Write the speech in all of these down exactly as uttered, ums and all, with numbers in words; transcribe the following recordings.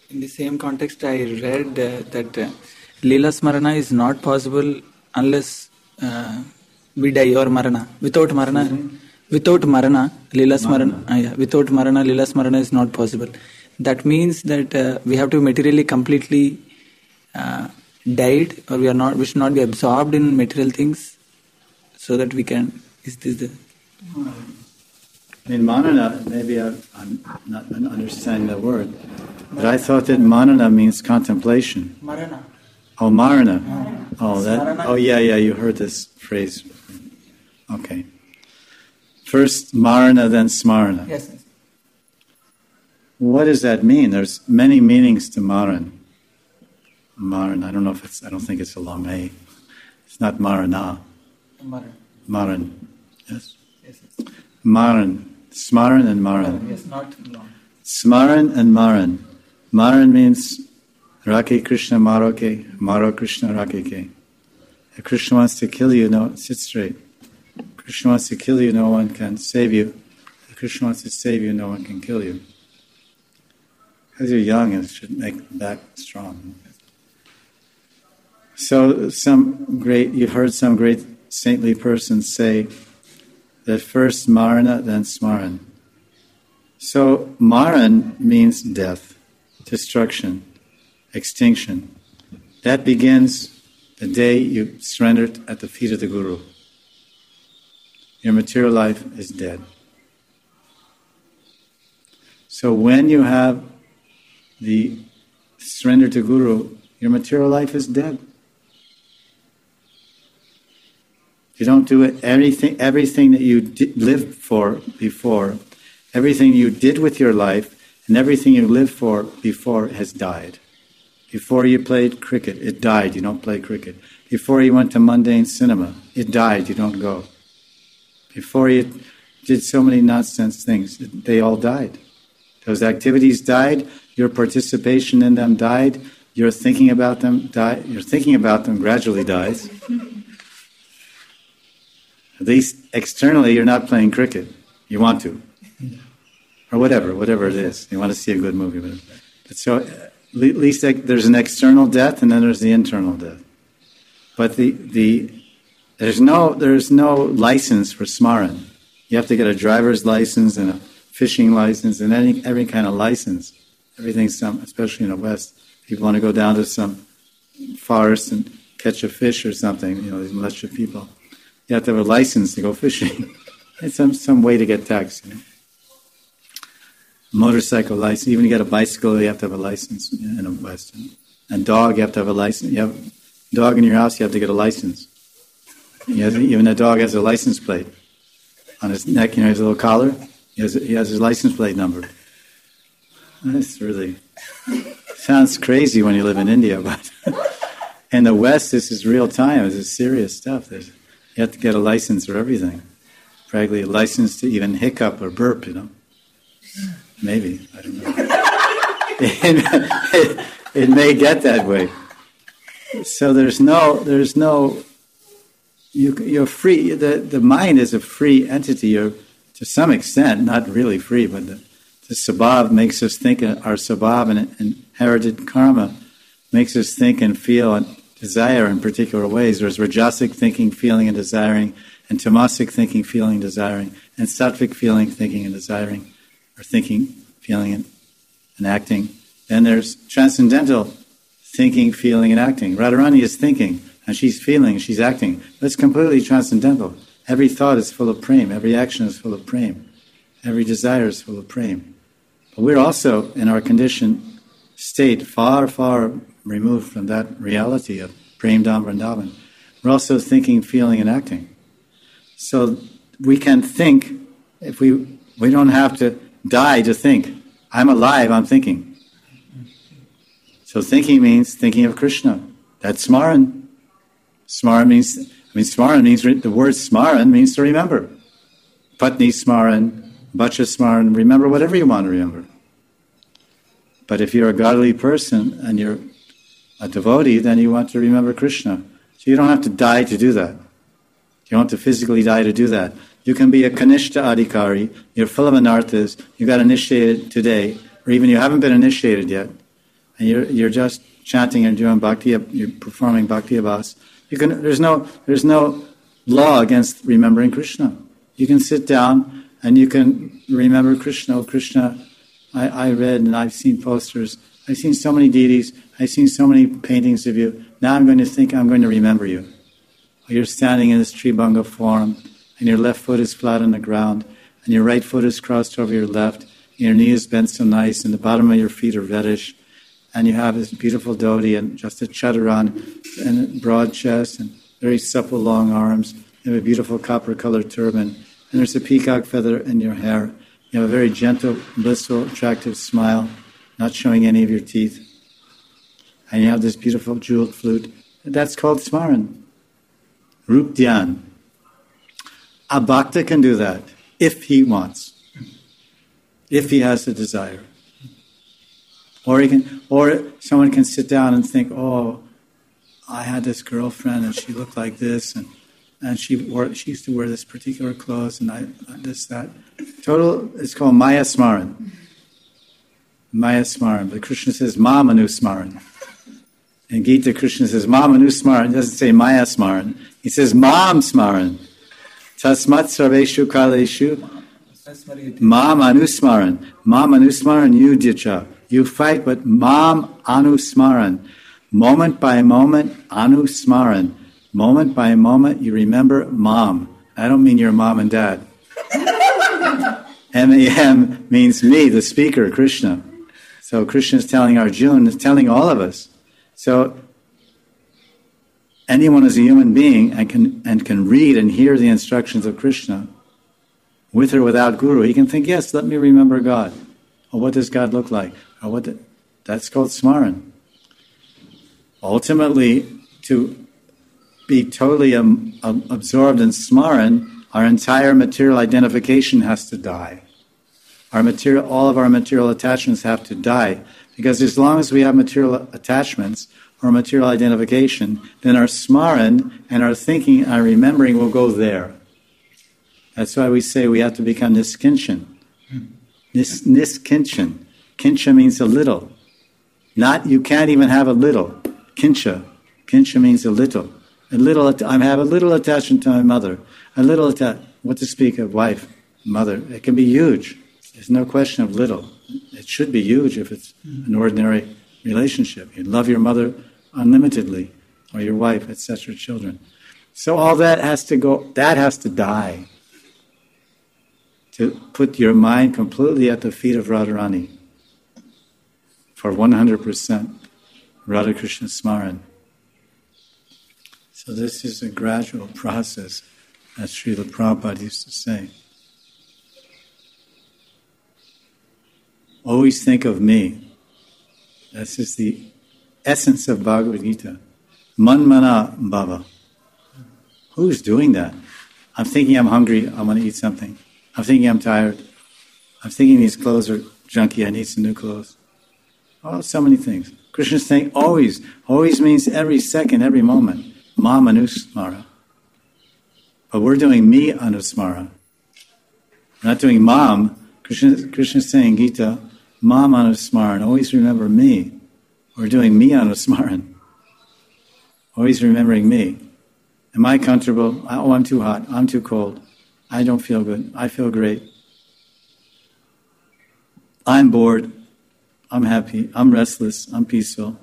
in the same context, I read uh, that uh, Leela Smarana is not possible unless uh, we die or Marana. Without Marana, mm-hmm. without Marana, Leela Smarana, uh, yeah, without Marana, Leela Smarana is not possible. That means that uh, we have to materially completely uh, died, or we are not. We should not be absorbed in material things, so that we can. Is this the? I mean, manana, maybe I, I'm not understanding the word, but I thought that manana means contemplation. Marana. Oh, marana. Marana. Oh, that. Oh, yeah, yeah. You heard this phrase. Okay. First marana, then smarana. Yes. yes. What does that mean? There's many meanings to maran. Maran. I don't know if it's. I don't think it's a lame. It's not marana. Maran. Maran. Yes. Yes. yes. Maran. Smaran and Maran. Yes, not long. Smaran and Maran. Maran means Rake Krishna Maroke, Maro Krishna Rakeke. If Krishna wants to kill you, no, sit straight. If Krishna wants to kill you, no one can save you. If Krishna wants to save you, no one can kill you. Because you're young, it should make the back strong. So some great, you've heard some great saintly persons say that first Marana, then Smaran. So Maran means death, destruction, extinction. That begins the day you surrendered at the feet of the Guru. Your material life is dead. So when you have the surrender to Guru, your material life is dead. You don't do it, everything, everything that you did, lived for before, everything you did with your life, and everything you lived for before has died. Before you played cricket, it died, you don't play cricket. Before you went to mundane cinema, it died, you don't go. Before you did so many nonsense things, they all died. Those activities died, your participation in them died, your thinking about them died, your thinking about them gradually dies. At least externally, you're not playing cricket. You want to. Or whatever, whatever it is. You want to see a good movie. But, but so, at least there's an external death and then there's the internal death. But the the there's no there's no license for smaran. You have to get a driver's license and a fishing license and any every kind of license. Everything's some, especially in the West. People want to go down to some forest and catch a fish or something, you know, these militia people. You have to have a license to go fishing. It's some, some way to get taxed, you know. Motorcycle license. Even to get a bicycle, you have to have a license in the West. And dog, you have to have a license. You have a dog in your house, you have to get a license. He has, even a dog has a license plate. On his neck, you know, he has a little collar. He has, he has his license plate number. That's really... sounds crazy when you live in India, but... in the West, this is real time. This is serious stuff. There's, you have to get a license for everything. Practically a license to even hiccup or burp, you know. Maybe. I don't know. it, it, it may get that way. So there's no, there's no, you, you're free. The, the mind is a free entity. You're, to some extent, not really free, but the, the sabhav makes us think, our sabhav and inherited karma makes us think and feel and desire in particular ways. There's rajasic thinking, feeling, and desiring, and tamasic thinking, feeling, desiring, and sattvic feeling, thinking, and desiring, or thinking, feeling, and, and acting. Then there's transcendental thinking, feeling, and acting. Radharani is thinking, and she's feeling, she's acting. That's completely transcendental. Every thought is full of prema. Every action is full of prema. Every desire is full of prema. But we're also, in our conditioned state, far, far removed from that reality of Prem Dham Vrindavan. We're also thinking, feeling, and acting. So we can think, if we we don't have to die to think. I'm alive, I'm thinking. So thinking means thinking of Krishna. That's smaran. Smaran means, I mean, smaran means, the word smaran means to remember. Patni smaran, bacha smaran, remember whatever you want to remember. But if you're a godly person and you're a devotee, then you want to remember Krishna. So you don't have to die to do that. You don't have to physically die to do that. You can be a Kanishta Adhikari, you're full of anarthas, you got initiated today, or even you haven't been initiated yet, and you're you're just chanting and doing bhakti, you're performing bhakti abhas. You can. There's no there's no law against remembering Krishna. You can sit down and you can remember Krishna. Oh, Krishna, I, I read and I've seen posters. I've seen so many deities. I've seen so many paintings of you. Now I'm going to think I'm going to remember you. You're standing in this Tribhanga form, and your left foot is flat on the ground, and your right foot is crossed over your left, and your knee is bent so nice, and the bottom of your feet are reddish, and you have this beautiful dhoti and just a chadaran and a broad chest and very supple long arms. You have a beautiful copper-colored turban, and there's a peacock feather in your hair. You have a very gentle, blissful, attractive smile, not showing any of your teeth. And you have this beautiful jeweled flute. That's called Smaran. Rup Dhyan. A bhakta can do that if he wants, if he has the desire. Or he can, or someone can sit down and think, oh, I had this girlfriend and she looked like this, and and she wore, she used to wear this particular clothes, and I this that. Total, it's called Maya Smaran. Maya Smaran. But Krishna says Ma Manu Smaran. In Gita, Krishna says Ma Manu Smaran. He doesn't say Maya Smaran. He says Mam Smaran. Tasmat Sarveshu Kaleshu Mam Anusmaran. Mam Anusmaran Yudhyacha. You fight, but Mam Anusmaran. Moment by moment, Anusmaran. Moment by moment, you remember Mam. I don't mean your mom and dad. M A M means me, the speaker, Krishna. So Krishna is telling Arjuna, is telling all of us. So anyone is a human being and can and can read and hear the instructions of Krishna, with or without guru, he can think, yes, let me remember God. Or what does God look like? Or what? The, that's called Smaran. Ultimately, to be totally um, um, absorbed in Smaran, our entire material identification has to die. Our material, all of our material attachments have to die. Because as long as we have material attachments or material identification, then our Smaran and our thinking and our remembering will go there. That's why we say we have to become niskinchan. Nis, niskinchan. Kincha means a little. Not, you can't even have a little. Kincha. Kincha means a little. A little. I have a little attachment to my mother. A little attachment. What to speak of wife, mother. It can be huge. There's no question of little. It should be huge if it's an ordinary relationship. You love your mother unlimitedly, or your wife, et cetera, children. So all that has to go, that has to die. To put your mind completely at the feet of Radharani for one hundred percent Radha Krishna Smaran. So this is a gradual process, as Srila Prabhupada used to say. Always think of me. This is the essence of Bhagavad Gita. Manmana Bhava. Who's doing that? I'm thinking I'm hungry, I want to eat something. I'm thinking I'm tired. I'm thinking these clothes are junky, I need some new clothes. Oh, so many things. Krishna's saying always. Always means every second, every moment. Ma Manusmara. But we're doing me Anusmara. We're not doing Mam. Krishna, Krishna's saying Gita, Mam Anusmaran. Always remember me. We're doing me Anusmaran. Always remembering me. Am I comfortable? Oh, I'm too hot. I'm too cold. I don't feel good. I feel great. I'm bored. I'm happy. I'm restless. I'm peaceful.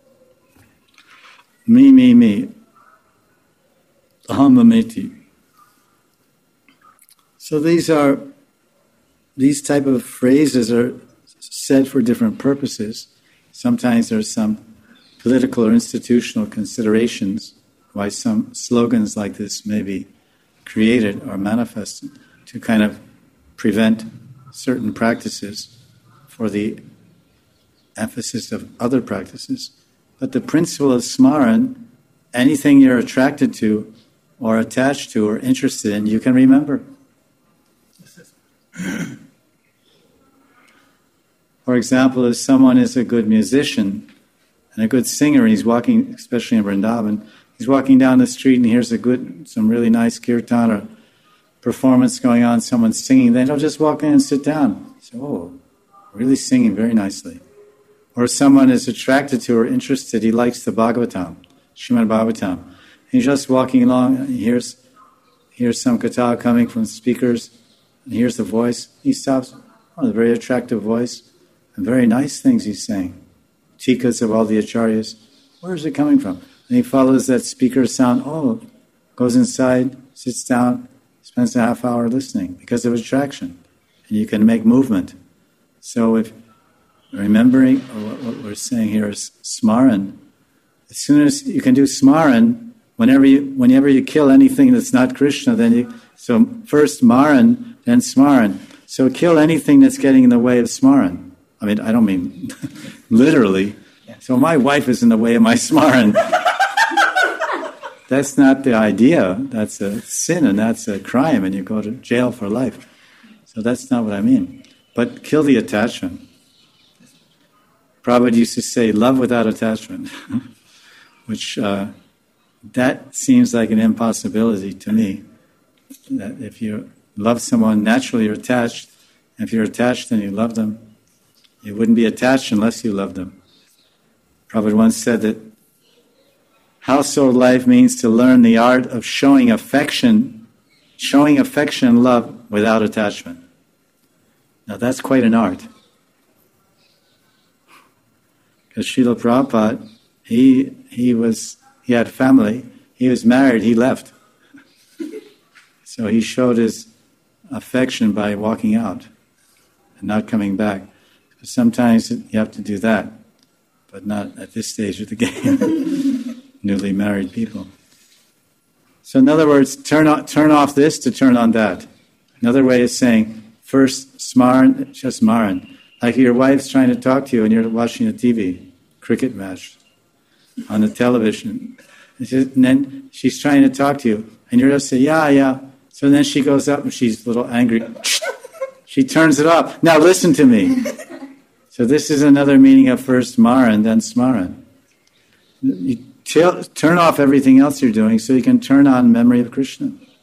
Me, me, me. Aham mameti. So these are, these type of phrases are said for different purposes. Sometimes there's some political or institutional considerations why some slogans like this may be created or manifested to kind of prevent certain practices for the emphasis of other practices. But the principle of Smaran, anything you're attracted to or attached to or interested in, you can remember. For example, if someone is a good musician and a good singer, he's walking, especially in Vrindavan, he's walking down the street and hears a good, some really nice kirtan or performance going on, someone's singing, then he'll just walk in and sit down. So, oh, really singing very nicely. or someone is attracted to or interested, he likes the Bhagavatam, Srimad Bhagavatam. He's just walking along, and he hears, hears some katha coming from speakers, and he hears the voice. He stops, oh, a very attractive voice, and very nice things he's saying. Tikas of all the acharyas, where is it coming from? And he follows that speaker's sound, oh, goes inside, sits down, spends a half hour listening because of attraction. And you can make movement. So if remembering, or what, what we're saying here is smaran, as soon as you can do smaran, whenever you whenever you kill anything that's not Krishna, then you, so first maran, then smaran. So kill anything that's getting in the way of smaran. I mean, I don't mean literally. So my wife is in the way of my smaran. That's not the idea. That's a sin and that's a crime and you go to jail for life. So that's not what I mean. But kill the attachment. Prabhupada used to say, love without attachment. Which, uh, that seems like an impossibility to me. That if you love someone, naturally you're attached. If you're attached and you love them, you wouldn't be attached unless you love them. Prabhupada once said that household life means to learn the art of showing affection, showing affection and love without attachment. Now that's quite an art. Because Srila Prabhupada, he he was he had family, he was married, he left. So he showed his affection by walking out and not coming back. Sometimes you have to do that, but not at this stage of the game. Newly married people. So in other words, turn off, turn off this to turn on that. Another way is saying, first smaran, just smaran. Like your wife's trying to talk to you and you're watching a T V, cricket match on the television. And then she's trying to talk to you and you're just saying, yeah, yeah. So then she goes up and she's a little angry. She turns it off. Now listen to me. So this is another meaning of first maran, then smaran. You t- turn off everything else you're doing so you can turn on memory of Krishna.